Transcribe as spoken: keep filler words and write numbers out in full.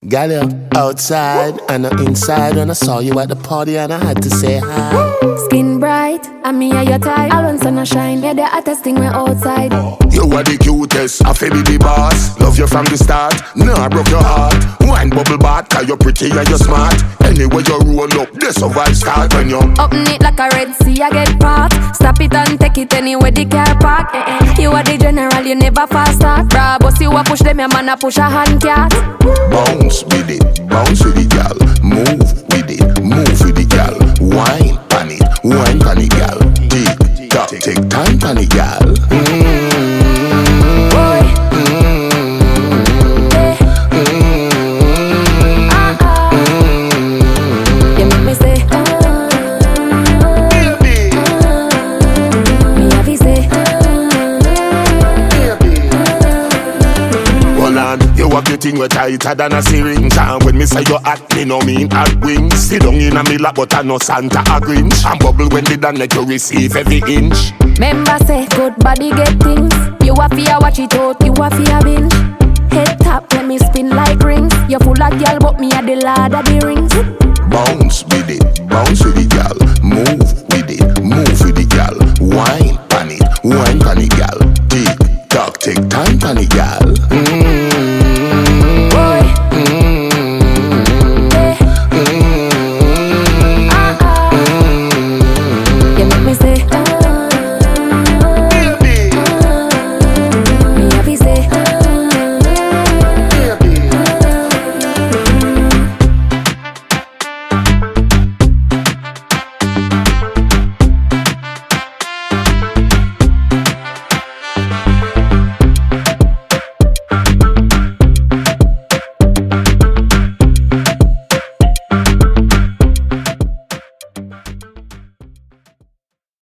Got you outside and inside when I saw you at the party and I had to say hi. Skin bright, and me are your type. I want sun and shine, yeah, the hottest thing we outside. You are the cutest, I feel be the boss. Love you from the start, no I broke your heart. Wine bubble bath, cause you're pretty and you're smart. Anyway you roll up, this a vibe start when you open it like a Red Sea, I get part. Stop it and take it anywhere the car park. eh-eh. You are the general, you never fast start. Bravo, see what push them, your man a push a hand cat. bounce with it, bounce with the gal. Move with it, move with the gal. Wine pan it, wine pan it gal. Tick tock, take time pan it gal. Mm-hmm. Boy. You have the thing way tighter than a syringe. And when me say you hot, me no mean hot wings. Sit down in a me lap, but I no Santa a Grinch. And bubble when the done let you receive every inch. Member say good body get things. You a fear watch it out, you a fear binge. Head tap when me spin like rings. You full of girl, but me a the lord of the rings. Bounce with it, bounce with